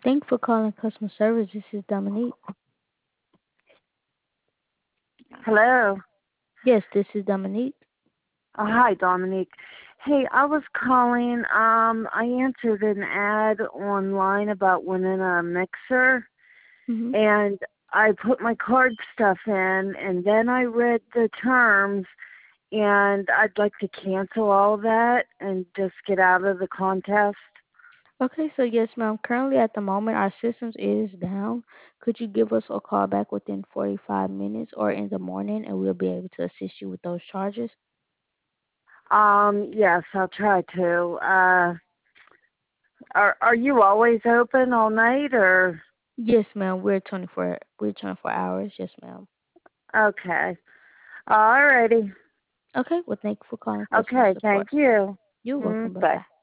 Thanks for calling customer service. This is Dominique. Hello. Yes, this is Dominique. Hi, Dominique. Hey, I was calling. I answered an ad online about winning a mixer, Mhm. and I put my card stuff in, and then I read the terms, and I'd like to cancel all that and just get out of the contest. Okay, so yes, ma'am. Currently, at the moment, our systems is down. Could you give us a call back within 45 minutes or in the morning, and we'll be able to assist you with those charges? Yes, I'll try to. Are you always open all night, or Yes, ma'am. We're 24 hours. Yes, ma'am. okay? Alrighty. Okay. Well, thank you for calling customer Okay, support. thank you. You're welcome. Bye Bye. bye.